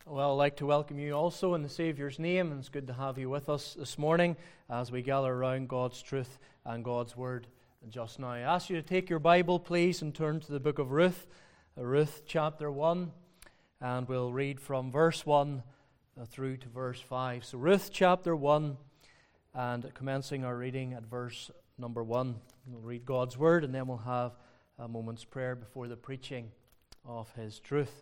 Well, I'd like to welcome you also in the Saviour's name, and it's good to have you with us this morning as we gather around God's truth and God's Word just now. I ask you to take your Bible, please, and turn to the book of Ruth, Ruth chapter 1, and we'll read from verse 1 through to verse 5. So Ruth chapter 1, and commencing our reading at verse number 1. We'll read God's Word, and then we'll have a moment's prayer before the preaching of His truth.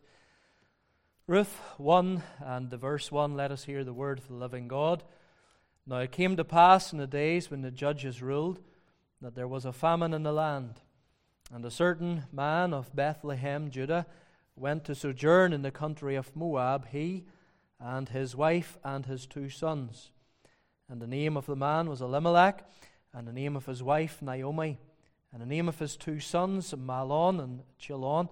Ruth 1 and the verse 1, let us hear the word of the living God. Now it came to pass in the days when the judges ruled that there was a famine in the land, and a certain man of Bethlehem, Judah, went to sojourn in the country of Moab, he and his wife and his 2 sons. And the name of the man was Elimelech, and the name of his wife Naomi, and the name of his 2 sons Mahlon and Chilion,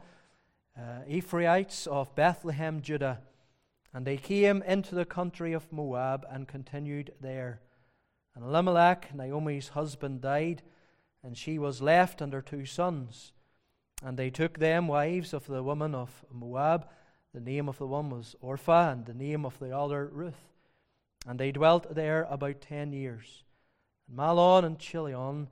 Ephrathites of Bethlehem, Judah. And they came into the country of Moab and continued there. And Elimelech, Naomi's husband, died, and she was left and her 2 sons. And they took them wives of the women of Moab. The name of the one was Orpah, and the name of the other Ruth. And they dwelt there about 10 years. And Mahlon and Chilion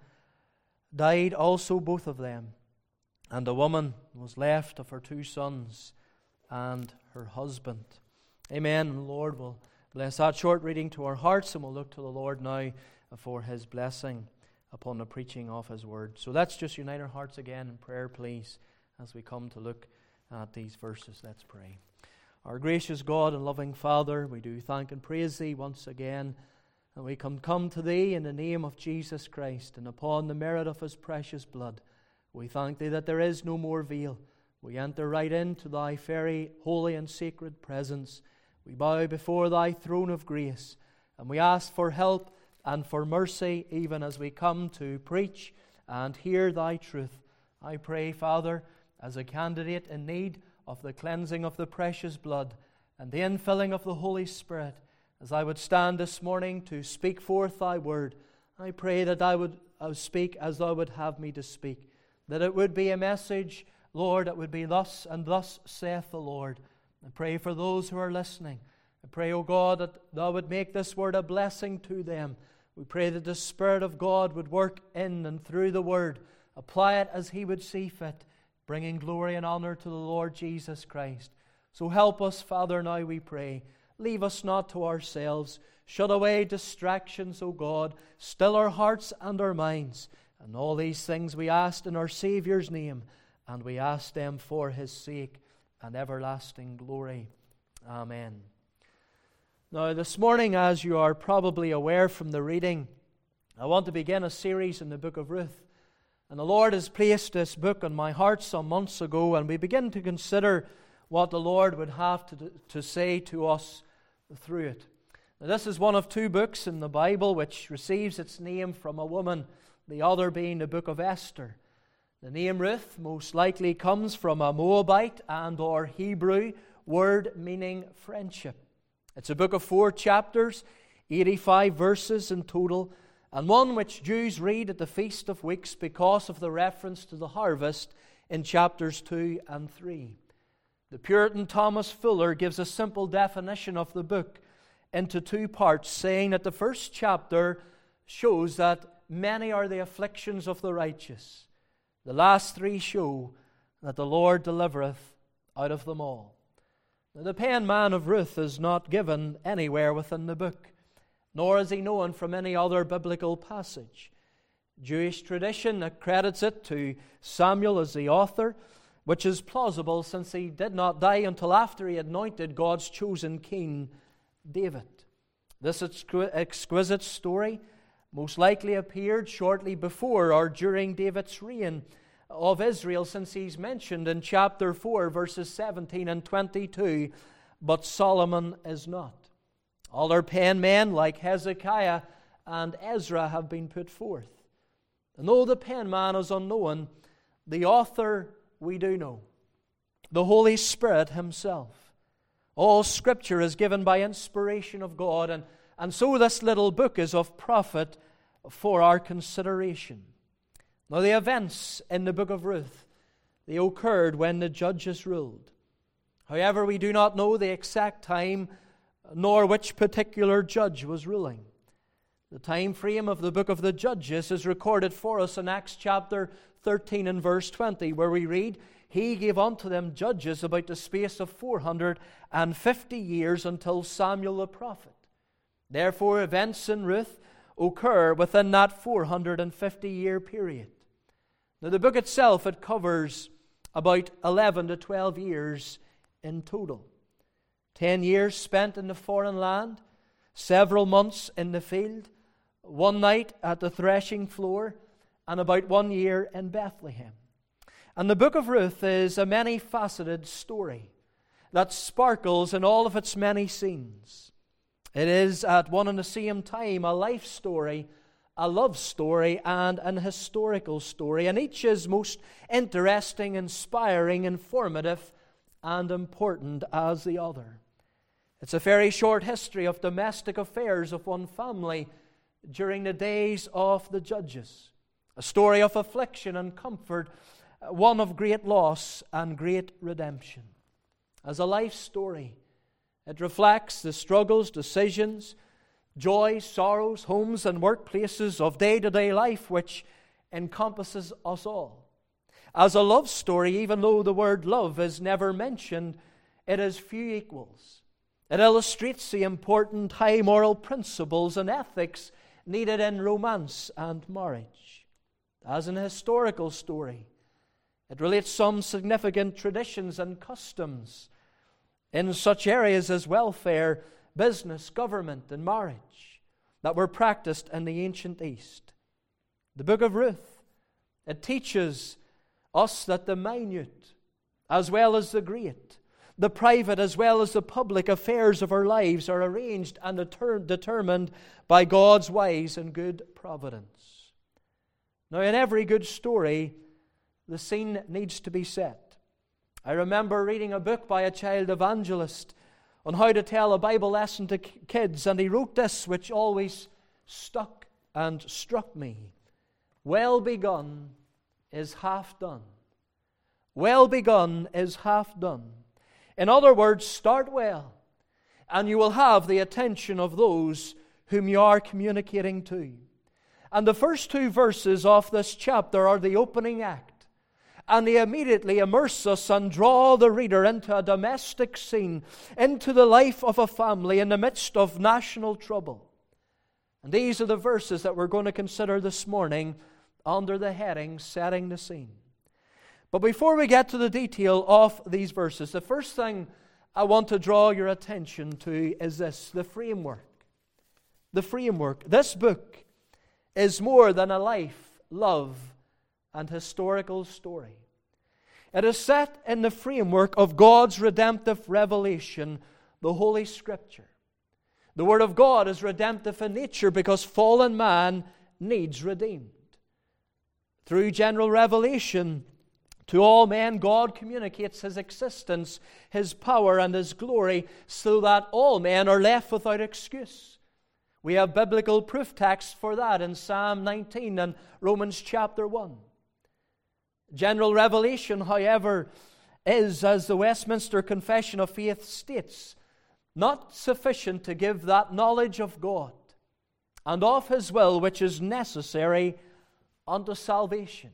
died also, both of them. And the woman was left of her 2 sons and her husband. Amen. And the Lord will bless that short reading to our hearts, and we'll look to the Lord now for His blessing upon the preaching of His word. So let's just unite our hearts again in prayer, please, as we come to look at these verses. Let's pray. Our gracious God and loving Father, we do thank and praise Thee once again, and we come to Thee in the name of Jesus Christ and upon the merit of His precious blood. We thank Thee that there is no more veil. We enter right into Thy very holy and sacred presence. We bow before Thy throne of grace, and we ask for help and for mercy even as we come to preach and hear Thy truth. I pray, Father, as a candidate in need of the cleansing of the precious blood and the infilling of the Holy Spirit, as I would stand this morning to speak forth Thy word, I pray that I would speak as Thou would have me to speak. That it would be a message, Lord, that would be thus and thus saith the Lord. I pray for those who are listening. I pray, O God, that Thou would make this word a blessing to them. We pray that the Spirit of God would work in and through the word, apply it as He would see fit, bringing glory and honor to the Lord Jesus Christ. So help us, Father, now we pray. Leave us not to ourselves. Shut away distractions, O God. Still our hearts and our minds. And all these things we ask in our Saviour's name, and we ask them for His sake and everlasting glory. Amen. Now this morning, as you are probably aware from the reading, I want to begin a series in the book of Ruth. And the Lord has placed this book on my heart some months ago, and we begin to consider what the Lord would have to say to us through it. Now, this is one of 2 books in the Bible which receives its name from a woman, the other being the book of Esther. The name Ruth most likely comes from a Moabite and or Hebrew word meaning friendship. It's a book of 4 chapters, 85 verses in total, and one which Jews read at the Feast of Weeks because of the reference to the harvest in chapters 2 and 3. The Puritan Thomas Fuller gives a simple definition of the book into 2 parts, saying that the first chapter shows that many are the afflictions of the righteous. The last 3 show that the Lord delivereth out of them all. Now, the pen man of Ruth is not given anywhere within the book, nor is he known from any other biblical passage. Jewish tradition accredits it to Samuel as the author, which is plausible since he did not die until after he anointed God's chosen king, David. This exquisite story most likely appeared shortly before or during David's reign of Israel, since he's mentioned in chapter 4, verses 17 and 22, but Solomon is not. Other pen men like Hezekiah and Ezra have been put forth. And though the pen man is unknown, the author we do know, the Holy Spirit Himself. All Scripture is given by inspiration of God, and so this little book is of profit for our consideration. Now, the events in the book of Ruth, they occurred when the judges ruled. However, we do not know the exact time nor which particular judge was ruling. The time frame of the book of the Judges is recorded for us in Acts chapter 13 and verse 20, where we read, "He gave unto them judges about the space of 450 years until Samuel the prophet." Therefore, events in Ruth occur within that 450-year period. Now, the book itself, it covers about 11 to 12 years in total. 10 years spent in the foreign land, several months in the field, one night at the threshing floor, and about 1 year in Bethlehem. And the book of Ruth is a many-faceted story that sparkles in all of its many scenes. It is at one and the same time a life story, a love story, and an historical story. And each is most interesting, inspiring, informative, and important as the other. It's a very short history of domestic affairs of one family during the days of the Judges. A story of affliction and comfort, one of great loss and great redemption. As a life story, it reflects the struggles, decisions, joys, sorrows, homes and workplaces of day-to-day life which encompasses us all. As a love story, even though the word love is never mentioned, it has few equals. It illustrates the important high moral principles and ethics needed in romance and marriage. As an historical story, it relates some significant traditions and customs in such areas as welfare, business, government, and marriage that were practiced in the ancient East. The book of Ruth, it teaches us that the minute as well as the great, the private as well as the public affairs of our lives are arranged and determined by God's wise and good providence. Now, in every good story, the scene needs to be set. I remember reading a book by a child evangelist on how to tell a Bible lesson to kids, and he wrote this, which always stuck and struck me. Well begun is half done. Well begun is half done. In other words, start well, and you will have the attention of those whom you are communicating to. And the first two verses of this chapter are the opening act, and they immediately immerse us and draw the reader into a domestic scene, into the life of a family in the midst of national trouble. And these are the verses that we're going to consider this morning under the heading, Setting the Scene. But before we get to the detail of these verses, the first thing I want to draw your attention to is this, the framework. The framework. This book is more than a life, love, and historical story. It is set in the framework of God's redemptive revelation, the Holy Scripture. The Word of God is redemptive in nature because fallen man needs redeemed. Through general revelation to all men, God communicates His existence, His power, and His glory so that all men are left without excuse. We have biblical proof texts for that in Psalm 19 and Romans chapter 1. General revelation, however, is, as the Westminster Confession of Faith states, not sufficient to give that knowledge of God and of His will which is necessary unto salvation.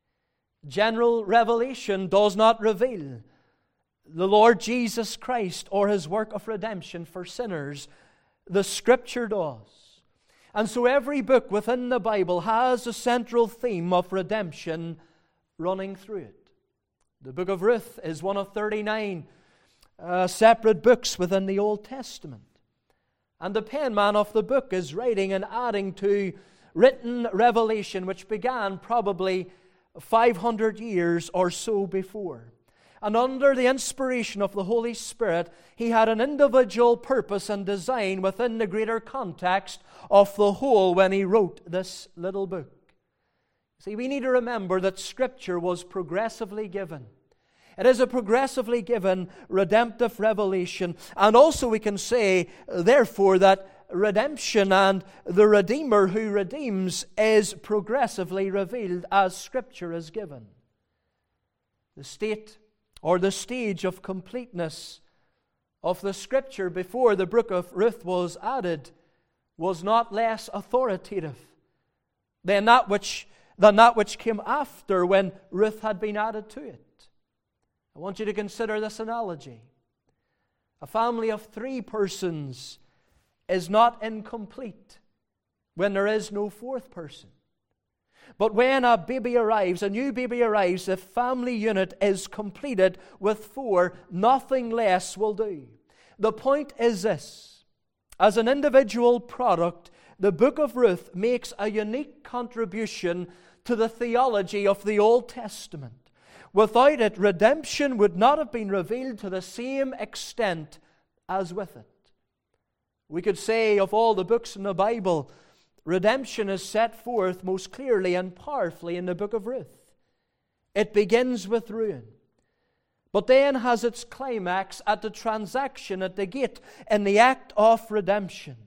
General revelation does not reveal the Lord Jesus Christ or His work of redemption for sinners. The Scripture does. And so every book within the Bible has a central theme of redemption running through it. The book of Ruth is one of 39 separate books within the Old Testament. And the penman of the book is writing and adding to written revelation which began probably 500 years or so before. And under the inspiration of the Holy Spirit, he had an individual purpose and design within the greater context of the whole when he wrote this little book. See, we need to remember that Scripture was progressively given. It is a progressively given redemptive revelation. And also we can say, therefore, that redemption and the Redeemer who redeems is progressively revealed as Scripture is given. The state or the stage of completeness of the Scripture before the book of Ruth was added was not less authoritative than that which came after when Ruth had been added to it. I want you to consider this analogy. A family of 3 persons is not incomplete when there is no 4th person. But when a new baby arrives, the family unit is completed with 4. Nothing less will do. The point is this: as an individual product, the book of Ruth makes a unique contribution to the theology of the Old Testament. Without it, redemption would not have been revealed to the same extent as with it. We could say of all the books in the Bible, redemption is set forth most clearly and powerfully in the book of Ruth. It begins with ruin, but then has its climax at the transaction at the gate in the act of redemption.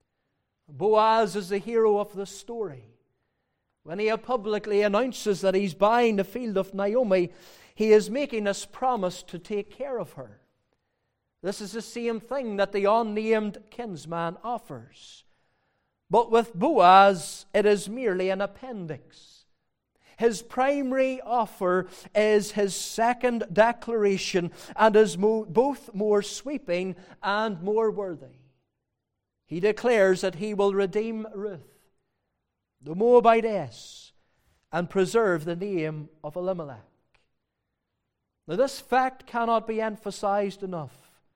Boaz is the hero of the story. When he publicly announces that he's buying the field of Naomi, he is making this promise to take care of her. This is the same thing that the unnamed kinsman offers. But with Boaz, it is merely an appendix. His primary offer is his second declaration and is both more sweeping and more worthy. He declares that he will redeem Ruth, the Moabitess, and preserve the name of Elimelech. Now, this fact cannot be emphasized enough.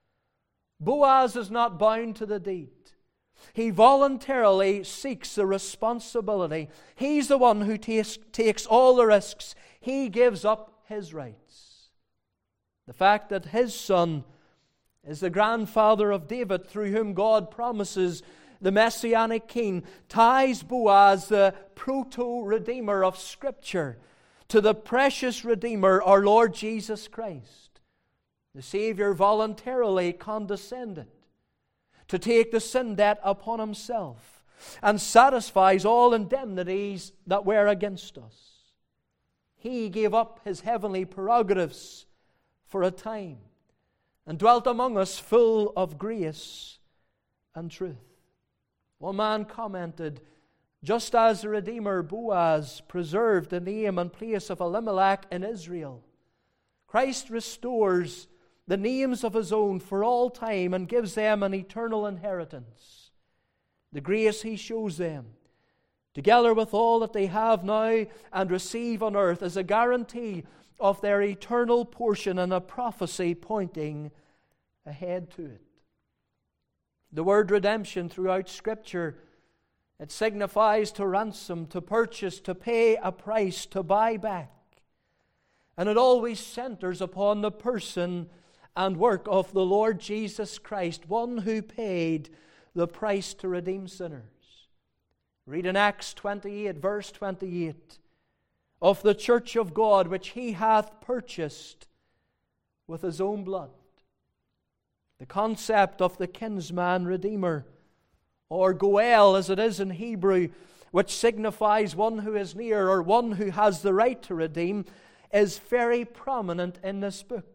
Boaz is not bound to the deed. He voluntarily seeks the responsibility. He's the one who takes all the risks. He gives up his rights. The fact that his son is the grandfather of David, through whom God promises the Messianic King, ties Boaz, the proto-redeemer of Scripture, to the precious Redeemer, our Lord Jesus Christ. The Savior voluntarily condescended to take the sin debt upon himself and satisfies all indemnities that were against us. He gave up his heavenly prerogatives for a time and dwelt among us full of grace and truth. One man commented, just as the Redeemer Boaz preserved the name and place of Elimelech in Israel, Christ restores the names of his own for all time and gives them an eternal inheritance. The grace he shows them, together with all that they have now and receive on earth, is a guarantee of their eternal portion and a prophecy pointing ahead to it. The word redemption throughout Scripture, it signifies to ransom, to purchase, to pay a price, to buy back. And it always centers upon the person and work of the Lord Jesus Christ, one who paid the price to redeem sinners. Read in Acts 28, verse 28, of the church of God, which he hath purchased with his own blood. The concept of the kinsman redeemer, or Goel as it is in Hebrew, which signifies one who is near or one who has the right to redeem, is very prominent in this book.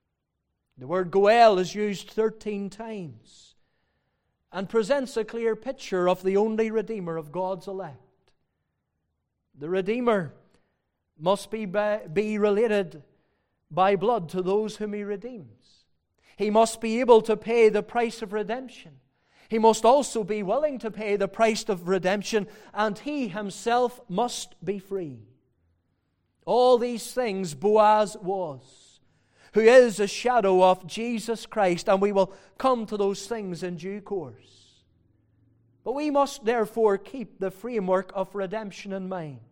The word Goel is used 13 times and presents a clear picture of the only Redeemer of God's elect. The Redeemer must be related by blood to those whom he redeems. He must be able to pay the price of redemption. He must also be willing to pay the price of redemption, and he himself must be free. All these things Boaz was, who is a shadow of Jesus Christ, and we will come to those things in due course. But we must therefore keep the framework of redemption in mind,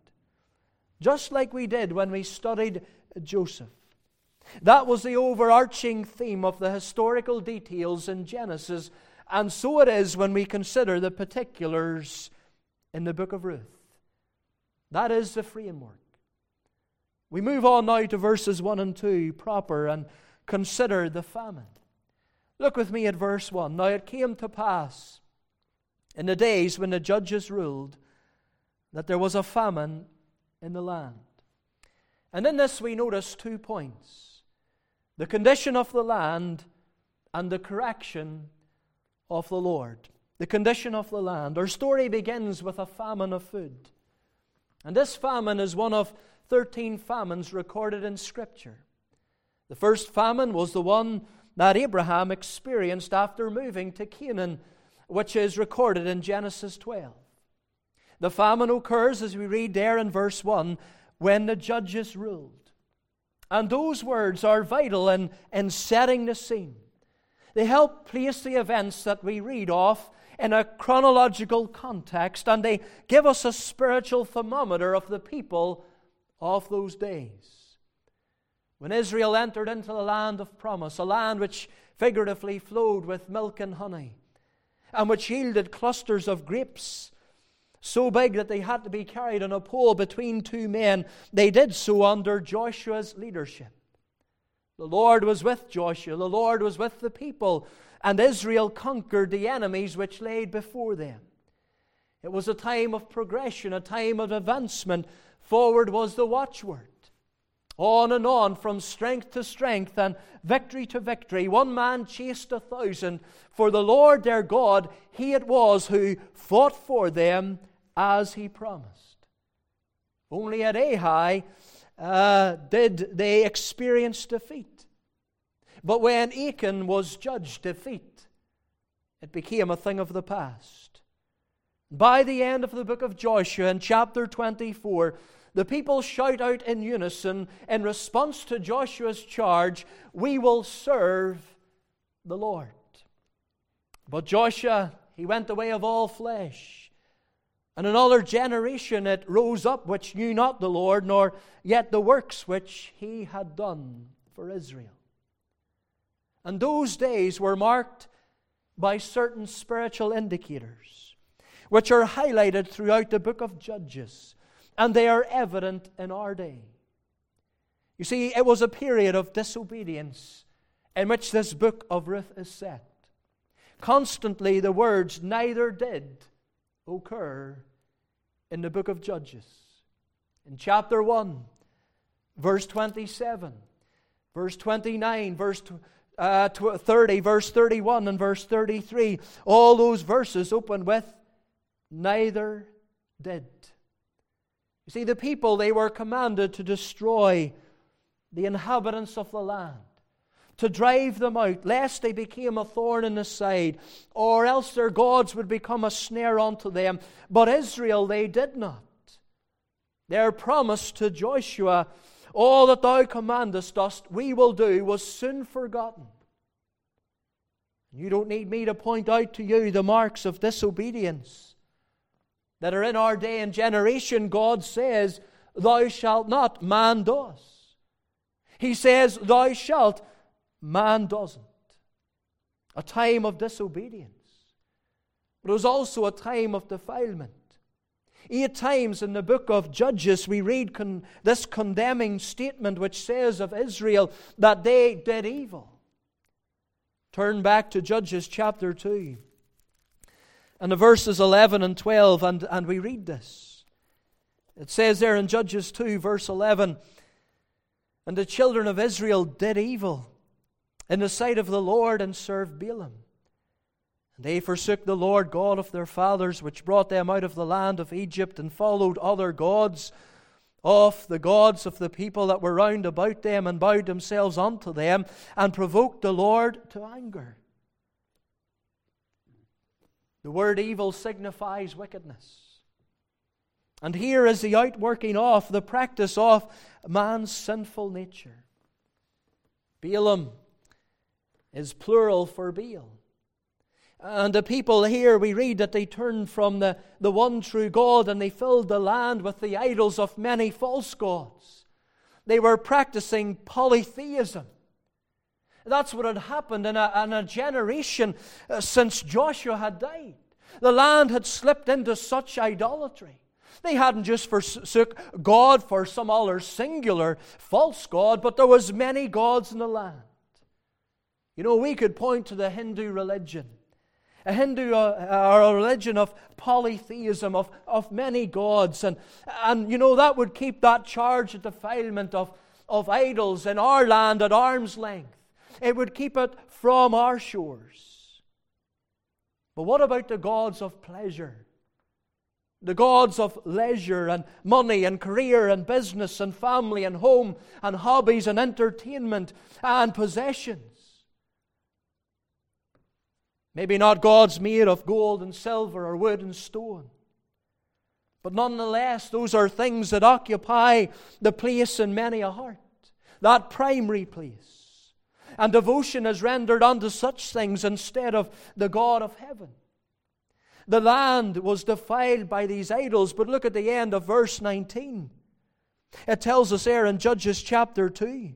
just like we did when we studied Joseph. That was the overarching theme of the historical details in Genesis, and so it is when we consider the particulars in the book of Ruth. That is the framework. We move on now to verses 1 and 2 proper and consider the famine. Look with me at verse 1. Now it came to pass in the days when the judges ruled that there was a famine in the land. And in this we notice 2 points. the condition of the land, and the correction of the Lord. The condition of the land. Our story begins with a famine of food. And this famine is one of 13 famines recorded in Scripture. The first famine was the one that Abraham experienced after moving to Canaan, which is recorded in Genesis 12. The famine occurs, as we read there in verse 1, when the judges ruled. And those words are vital in setting the scene. They help place the events that we read of in a chronological context, and they give us a spiritual thermometer of the people of those days. When Israel entered into the land of promise, a land which figuratively flowed with milk and honey, and which yielded clusters of grapes so big that they had to be carried on a pole between two men, they did so under Joshua's leadership. The Lord was with Joshua, the Lord was with the people, and Israel conquered the enemies which laid before them. It was a time of progression, a time of advancement. Forward was the watchword. On and on, from strength to strength and victory to victory. One man chased 1,000. For the Lord their God, He it was who fought for them as He promised. Only at Ai did they experience defeat. But when Achan was judged defeat, it became a thing of the past. By the end of the book of Joshua, in chapter 24, the people shout out in unison in response to Joshua's charge, "We will serve the Lord." But Joshua, he went the way of all flesh. And another generation it rose up which knew not the Lord, nor yet the works which He had done for Israel. And those days were marked by certain spiritual indicators, which are highlighted throughout the book of Judges, and they are evident in our day. You see, it was a period of disobedience in which this book of Ruth is set. Constantly the words "neither did" occur in the book of Judges. In chapter 1, verse 27, verse 29, verse 30, verse 31, and verse 33, all those verses open with "neither did." You see, the people, they were commanded to destroy the inhabitants of the land, to drive them out, lest they became a thorn in the side, or else their gods would become a snare unto them. But Israel, they did not. Their promise to Joshua, "all that thou commandest us, we will do," was soon forgotten. You don't need me to point out to you the marks of disobedience that are in our day and generation. God says, "Thou shalt not," man does. He says, "Thou shalt," man doesn't. A time of disobedience. But it was also a time of defilement. 8 times in the book of Judges we read this condemning statement which says of Israel that they did evil. Turn back to Judges chapter 2. And the verses 11 and 12, and we read this. It says there in Judges 2, verse 11, "And the children of Israel did evil in the sight of the Lord, and served Balaam. And they forsook the Lord God of their fathers, which brought them out of the land of Egypt, and followed other gods of the gods of the people that were round about them, and bowed themselves unto them, and provoked the Lord to anger." The word evil signifies wickedness. And here is the outworking of, the practice of man's sinful nature. Balaam is plural for Baal. And the people here, we read that they turned from the one true God, and they filled the land with the idols of many false gods. They were practicing polytheism. That's what had happened in a generation since Joshua had died. The land had slipped into such idolatry. They hadn't just forsook God for some other singular false god, but there was many gods in the land. You know, we could point to the Hindu religion. A religion of polytheism, of many gods. And you know, that would keep that charge of defilement, of of idols in our land at arm's length. It would keep it from our shores. But what about the gods of pleasure? The gods of leisure and money and career and business and family and home and hobbies and entertainment and possessions. Maybe not gods made of gold and silver or wood and stone. But nonetheless, those are things that occupy the place in many a heart. That primary place. And devotion is rendered unto such things instead of the God of heaven. The land was defiled by these idols, but look at the end of verse 19. It tells us there in Judges chapter 2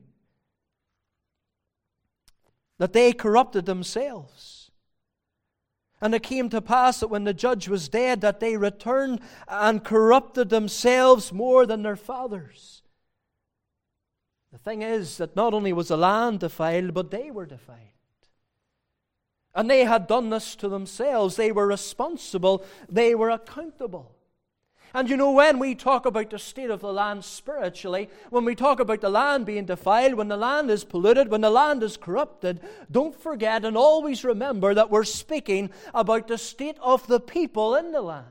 that they corrupted themselves. And it came to pass that when the judge was dead, that they returned and corrupted themselves more than their fathers. The thing is that not only was the land defiled, but they were defiled. And they had done this to themselves. They were responsible. They were accountable. And you know, when we talk about the state of the land spiritually, when we talk about the land being defiled, when the land is polluted, when the land is corrupted, don't forget and always remember that we're speaking about the state of the people in the land.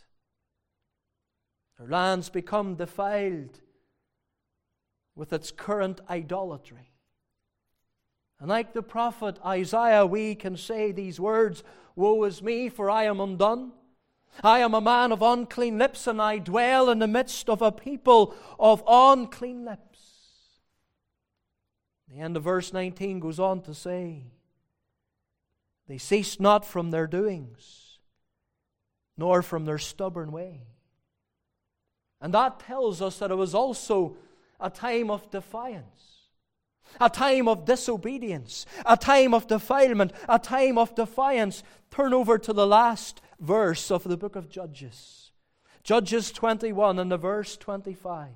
Their lands become defiled with its current idolatry. And like the prophet Isaiah, we can say these words, "Woe is me, for I am undone. I am a man of unclean lips, and I dwell in the midst of a people of unclean lips." The end of verse 19 goes on to say, "They ceased not from their doings, nor from their stubborn way." And that tells us that it was also a time of defiance. A time of disobedience, a time of defilement, a time of defiance. Turn over to the last verse of the book of Judges. Judges 21 and the verse 25.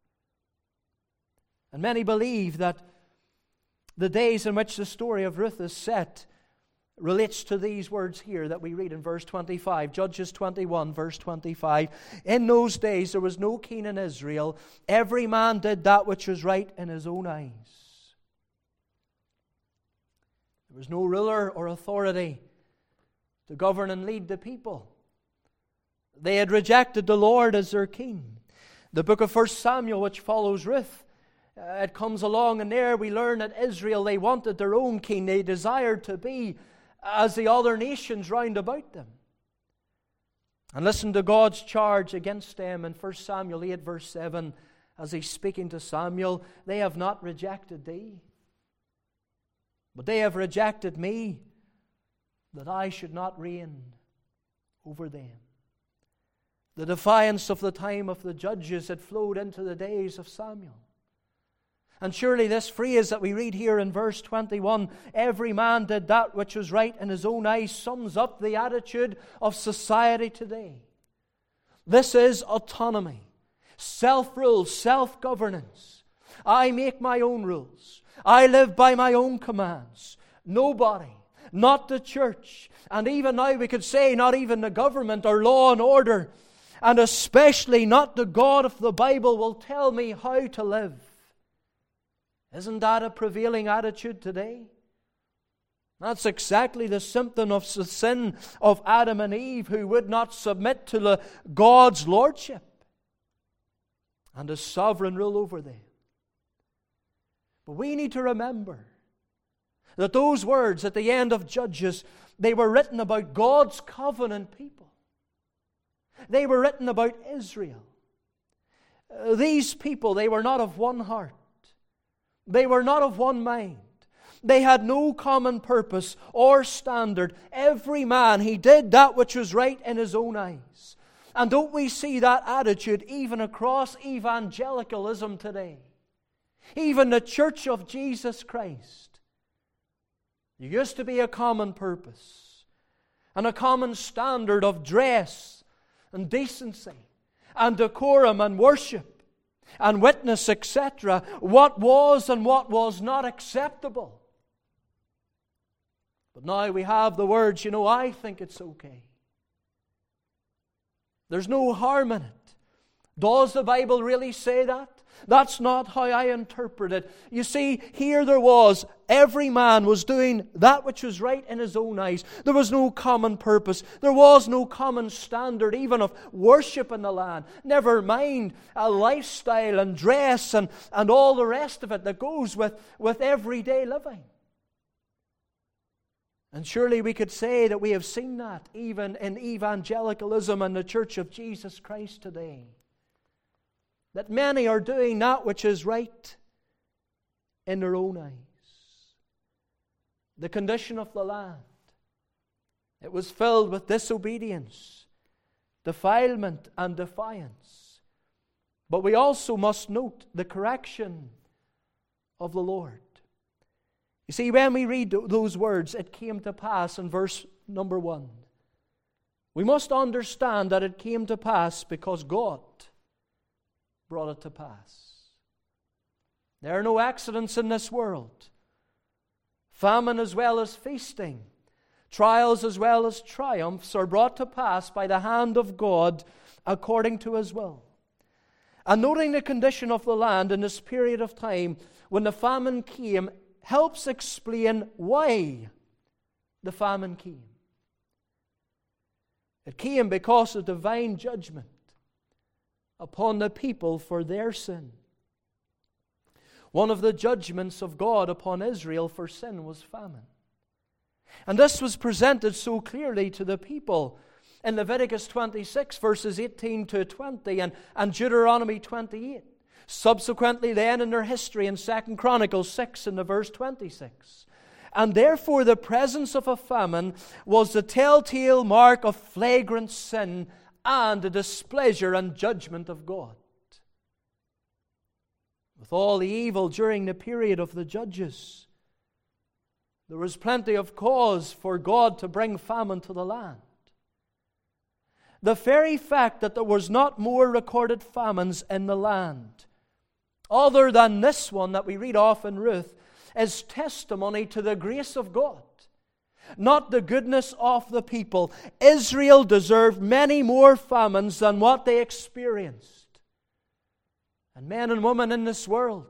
And many believe that the days in which the story of Ruth is set relates to these words here that we read in verse 25. Judges 21, verse 25. "In those days there was no king in Israel. Every man did that which was right in his own eyes." There was no ruler or authority to govern and lead the people. They had rejected the Lord as their king. The book of 1 Samuel, which follows Ruth, it comes along, and there we learn that Israel, they wanted their own king. They desired to be as the other nations round about them. And listen to God's charge against them in 1 Samuel 8, verse 7, as He's speaking to Samuel. "They have not rejected thee, but they have rejected me, that I should not reign over them." The defiance of the time of the judges had flowed into the days of Samuel. And surely this phrase that we read here in verse 21, "Every man did that which was right in his own eyes," sums up the attitude of society today. This is autonomy, self-rule, self-governance. I make my own rules. I live by my own commands. Nobody, not the church, and even now we could say not even the government or law and order, and especially not the God of the Bible, will tell me how to live. Isn't that a prevailing attitude today? That's exactly the symptom of the sin of Adam and Eve, who would not submit to God's lordship and His sovereign rule over them. But we need to remember that those words at the end of Judges, they were written about God's covenant people. They were written about Israel. These people, they were not of one heart. They were not of one mind. They had no common purpose or standard. Every man, he did that which was right in his own eyes. And don't we see that attitude even across evangelicalism today? Even the Church of Jesus Christ. There used to be a common purpose and a common standard of dress and decency and decorum and worship and witness, etc. What was and what was not acceptable. But now we have the words, I think it's okay. There's no harm in it. Does the Bible really say that? That's not how I interpret it. You see, here there was, every man was doing that which was right in his own eyes. There was no common purpose. There was no common standard even of worship in the land. Never mind a lifestyle and dress and all the rest of it that goes with everyday living. And surely we could say that we have seen that even in evangelicalism and the Church of Jesus Christ today. That many are doing that which is right in their own eyes. The condition of the land, it was filled with disobedience, defilement, and defiance. But we also must note the correction of the Lord. You see, when we read those words, it came to pass in verse number 1. We must understand that it came to pass because God brought it to pass. There are no accidents in this world. Famine as well as feasting, trials as well as triumphs are brought to pass by the hand of God according to His will. And noting the condition of the land in this period of time when the famine came helps explain why the famine came. It came because of divine judgment upon the people for their sin. One of the judgments of God upon Israel for sin was famine. And this was presented so clearly to the people in Leviticus 26, verses 18 to 20, and Deuteronomy 28. Subsequently then in their history in 2 Chronicles 6 in the verse 26. And therefore the presence of a famine was the telltale mark of flagrant sin and the displeasure and judgment of God. With all the evil during the period of the judges, there was plenty of cause for God to bring famine to the land. The very fact that there was not more recorded famines in the land, other than this one that we read off in Ruth, is testimony to the grace of God, not the goodness of the people. Israel deserved many more famines than what they experienced. And men and women in this world,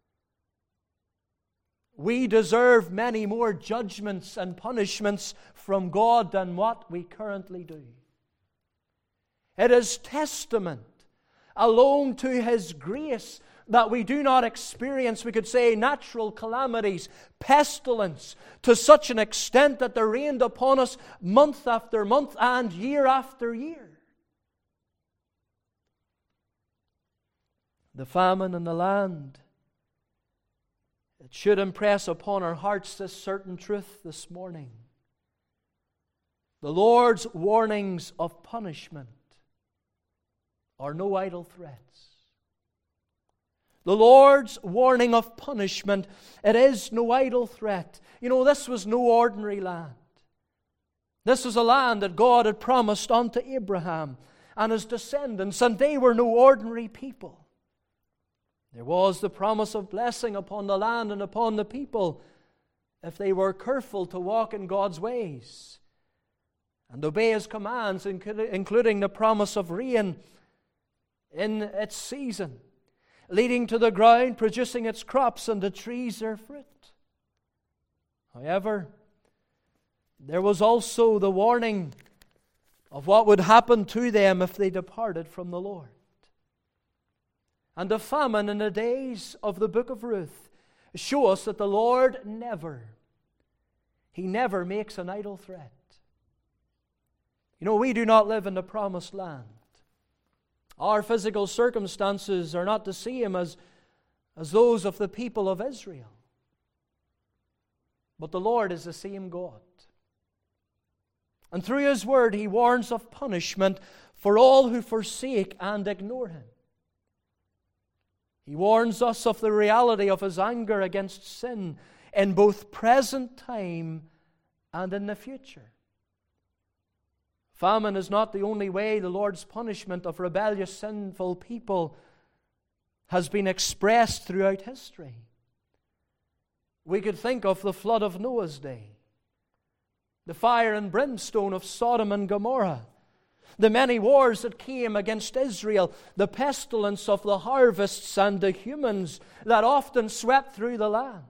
we deserve many more judgments and punishments from God than what we currently do. It is testament alone to His grace that we do not experience, we could say, natural calamities, pestilence, to such an extent that they rained upon us month after month and year after year. The famine in the land, it should impress upon our hearts this certain truth this morning. The Lord's warnings of punishment are no idle threats. The Lord's warning of punishment, it is no idle threat. You know, this was no ordinary land. This was a land that God had promised unto Abraham and his descendants, and they were no ordinary people. There was the promise of blessing upon the land and upon the people if they were careful to walk in God's ways and obey His commands, including the promise of rain in its season, leading to the ground producing its crops and the trees their fruit. However, there was also the warning of what would happen to them if they departed from the Lord. And the famine in the days of the book of Ruth show us that the Lord He never makes an idle threat. You know, we do not live in the promised land. Our physical circumstances are not the same as those of the people of Israel. But the Lord is the same God. And through His Word, He warns of punishment for all who forsake and ignore Him. He warns us of the reality of His anger against sin in both present time and in the future. Famine is not the only way the Lord's punishment of rebellious, sinful people has been expressed throughout history. We could think of the flood of Noah's day, the fire and brimstone of Sodom and Gomorrah, the many wars that came against Israel, the pestilence of the harvests and the humans that often swept through the land.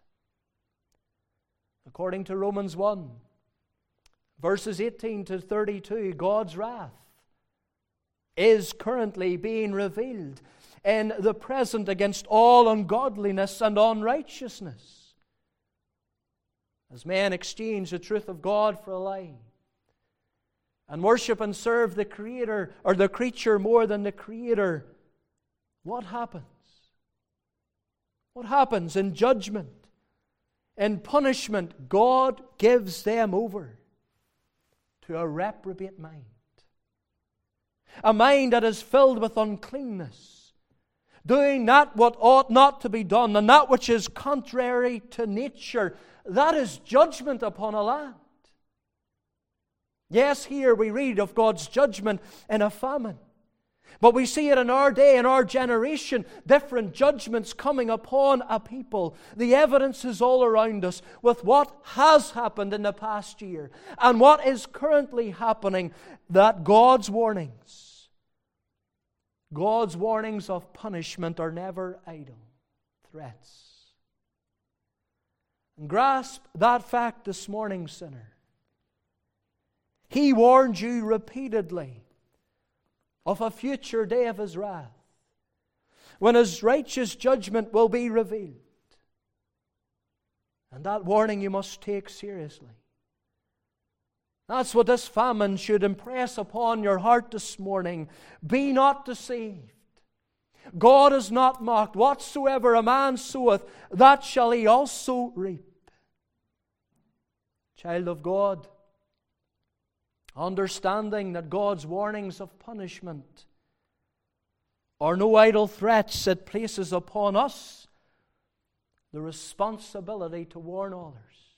According to Romans 1, verses 18 to 32, God's wrath is currently being revealed in the present against all ungodliness and unrighteousness, as men exchange the truth of God for a lie, and worship and serve the Creator or the creature more than the Creator. What happens? What happens in judgment? In punishment, God gives them over to a reprobate mind. A mind that is filled with uncleanness, doing that what ought not to be done, and that which is contrary to nature. That is judgment upon a land. Yes, here we read of God's judgment in a famine. But we see it in our day, in our generation, different judgments coming upon a people. The evidence is all around us with what has happened in the past year and what is currently happening, that God's warnings of punishment are never idle threats. And grasp that fact this morning, sinner. He warned you repeatedly of a future day of His wrath, when His righteous judgment will be revealed. And that warning you must take seriously. That's what this famine should impress upon your heart this morning. Be not deceived. God is not mocked. Whatsoever a man soweth, that shall he also reap. Child of God, understanding that God's warnings of punishment are no idle threats, it places upon us the responsibility to warn others.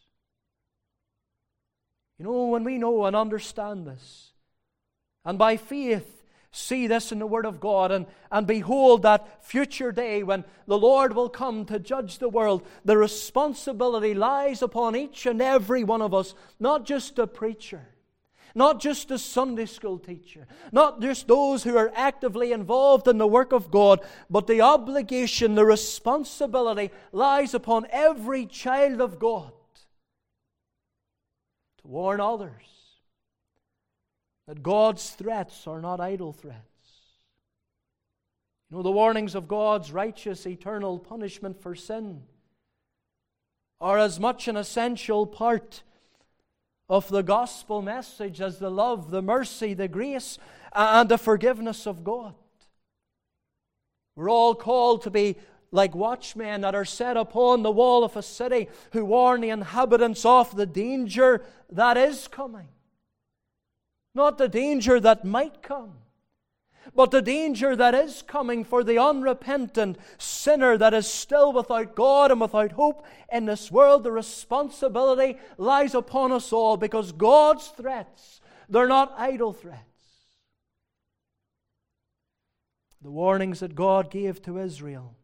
You know, when we know and understand this, and by faith see this in the Word of God, and behold that future day when the Lord will come to judge the world, the responsibility lies upon each and every one of us, not just the preacher, not just the Sunday school teacher, not just those who are actively involved in the work of God, but the obligation, the responsibility lies upon every child of God to warn others that God's threats are not idle threats. You know, the warnings of God's righteous eternal punishment for sin are as much an essential part of the gospel message as the love, the mercy, the grace, and the forgiveness of God. We're all called to be like watchmen that are set upon the wall of a city, who warn the inhabitants of the danger that is coming. Not the danger that might come, but the danger that is coming for the unrepentant sinner that is still without God and without hope in this world. The responsibility lies upon us all, because God's threats, they're not idle threats. The warnings that God gave to Israel,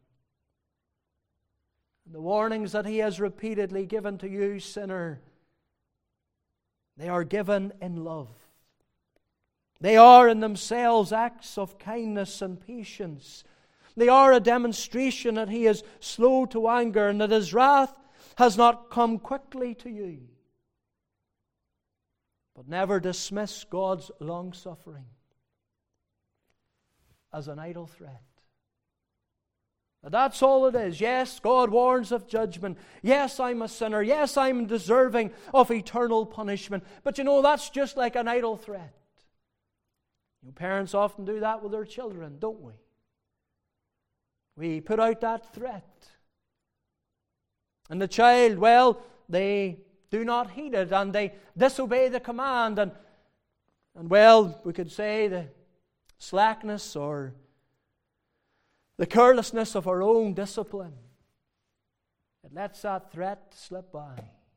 the warnings that He has repeatedly given to you, sinner, they are given in love. They are in themselves acts of kindness and patience. They are a demonstration that He is slow to anger and that His wrath has not come quickly to you. But never dismiss God's long-suffering as an idle threat. That's all it is. Yes, God warns of judgment. Yes, I'm a sinner. Yes, I'm deserving of eternal punishment. But you know, that's just like an idle threat. You know, parents often do that with their children, don't we? We put out that threat. And the child, well, they do not heed it, and they disobey the command. And well, we could say the slackness or the carelessness of our own discipline, it lets that threat slip by.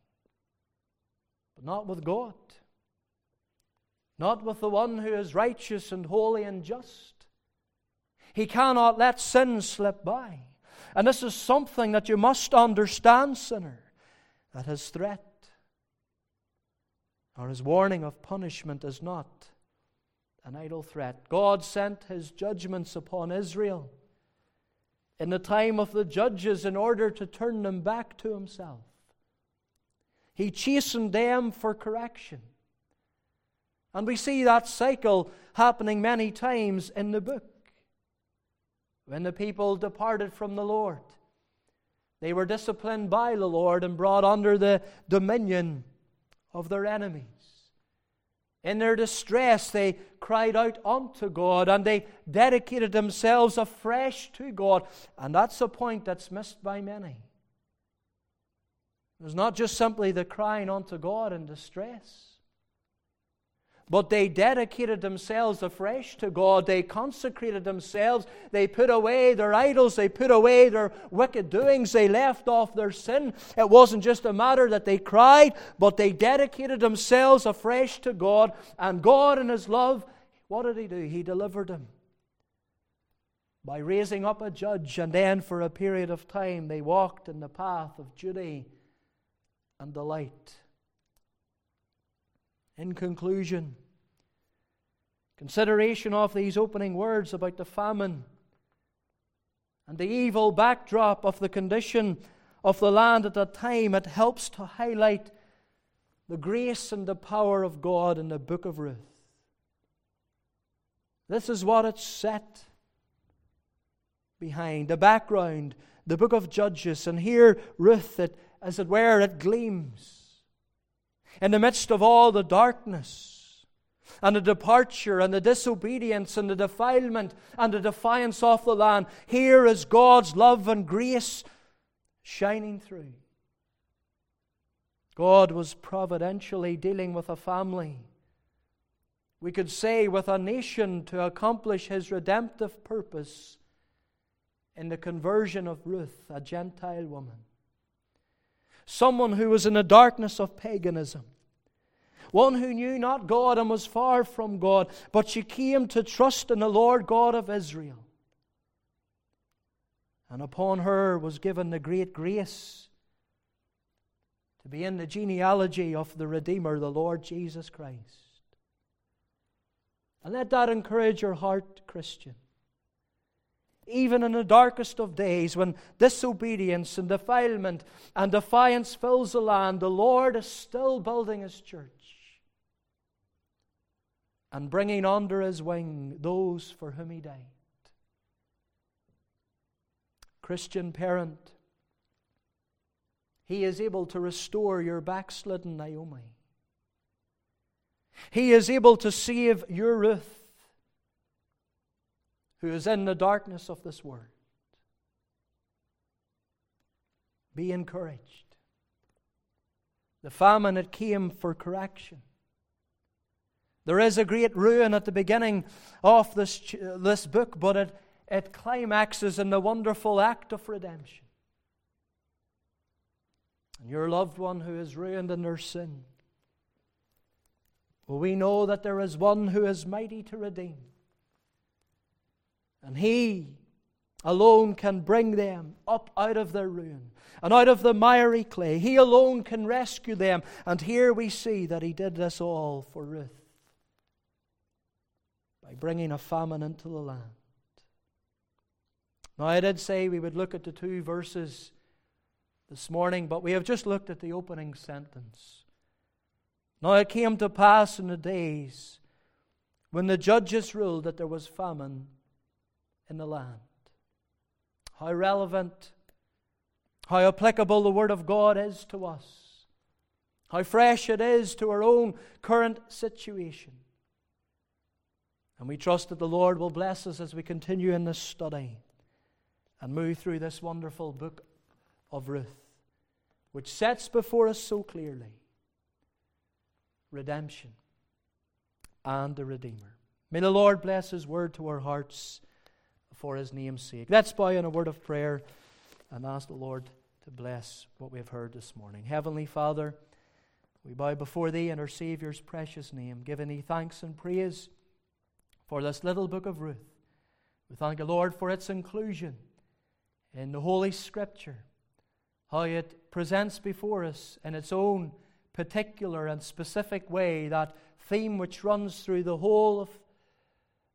But not with God. Not with the one who is righteous and holy and just. He cannot let sin slip by. And this is something that you must understand, sinner, that His threat or His warning of punishment is not an idle threat. God sent His judgments upon Israel in the time of the judges in order to turn them back to Himself. He chastened them for correction. And we see that cycle happening many times in the book. When the people departed from the Lord, they were disciplined by the Lord and brought under the dominion of their enemies. In their distress, they cried out unto God and they dedicated themselves afresh to God. And that's a point that's missed by many. It was not just simply the crying unto God in distress, but they dedicated themselves afresh to God. They consecrated themselves. They put away their idols. They put away their wicked doings. They left off their sin. It wasn't just a matter that they cried, but they dedicated themselves afresh to God. And God in His love, what did He do? He delivered them by raising up a judge. And then for a period of time, they walked in the path of duty and delight. In conclusion, consideration of these opening words about the famine and the evil backdrop of the condition of the land at that time, it helps to highlight the grace and the power of God in the book of Ruth. This is what it's set behind, the background, the book of Judges. And here Ruth, as it were, it gleams. In the midst of all the darkness and the departure and the disobedience and the defilement and the defiance of the land, here is God's love and grace shining through. God was providentially dealing with a family, we could say with a nation, to accomplish His redemptive purpose in the conversion of Ruth, a Gentile woman. Someone who was in the darkness of paganism. One who knew not God and was far from God, but she came to trust in the Lord God of Israel. And upon her was given the great grace to be in the genealogy of the Redeemer, the Lord Jesus Christ. And let that encourage your heart, Christian. Even in the darkest of days, when disobedience and defilement and defiance fills the land, the Lord is still building His church and bringing under His wing those for whom He died. Christian parent, He is able to restore your backslidden Naomi. He is able to save your Ruth, who is in the darkness of this world. Be encouraged. The famine, it came for correction. There is a great ruin at the beginning of this book, but it climaxes in the wonderful act of redemption. And your loved one who is ruined in their sin, well, we know that there is one who is mighty to redeem. And He alone can bring them up out of their ruin and out of the miry clay. He alone can rescue them. And here we see that He did this all for Ruth by bringing a famine into the land. Now, I did say we would look at the 2 verses this morning, but we have just looked at the opening sentence. Now it came to pass in the days when the judges ruled that there was famine in the land. How relevant, how applicable the Word of God is to us. How fresh it is to our own current situation. And we trust that the Lord will bless us as we continue in this study and move through this wonderful book of Ruth, which sets before us so clearly redemption and the Redeemer. May the Lord bless His word to our hearts for His name's sake. Let's bow in a word of prayer and ask the Lord to bless what we have heard this morning. Heavenly Father, we bow before Thee in our Saviour's precious name, giving Thee thanks and praise for this little book of Ruth. We thank the Lord for its inclusion in the Holy Scripture, how it presents before us in its own particular and specific way that theme which runs through the whole of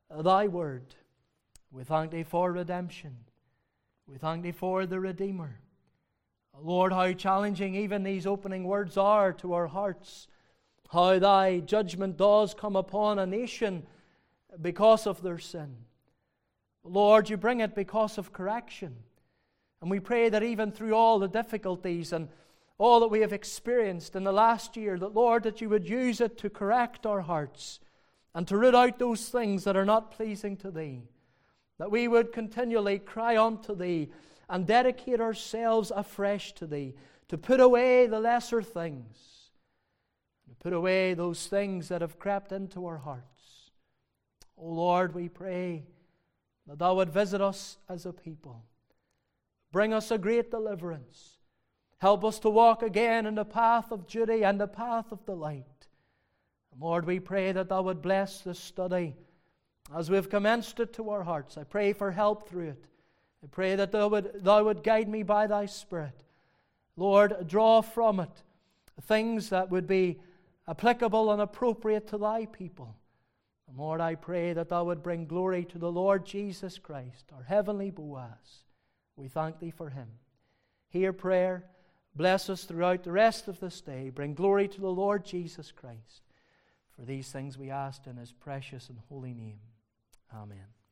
Thy word. We thank Thee for redemption. We thank Thee for the Redeemer. Lord, how challenging even these opening words are to our hearts. How Thy judgment does come upon a nation because of their sin. Lord, You bring it because of correction. And we pray that even through all the difficulties and all that we have experienced in the last year, that Lord, that You would use it to correct our hearts and to root out those things that are not pleasing to Thee. That we would continually cry unto Thee and dedicate ourselves afresh to Thee, to put away the lesser things, to put away those things that have crept into our hearts. O Lord, we pray that Thou would visit us as a people. Bring us a great deliverance. Help us to walk again in the path of duty and the path of delight. And Lord, we pray that Thou would bless this study as we've commenced it to our hearts. I pray for help through it. I pray that Thou would guide me by Thy Spirit. Lord, draw from it things that would be applicable and appropriate to Thy people. And Lord, I pray that Thou would bring glory to the Lord Jesus Christ, our heavenly Boaz. We thank Thee for Him. Hear prayer. Bless us throughout the rest of this day. Bring glory to the Lord Jesus Christ. For these things we ask in His precious and holy name. Amen.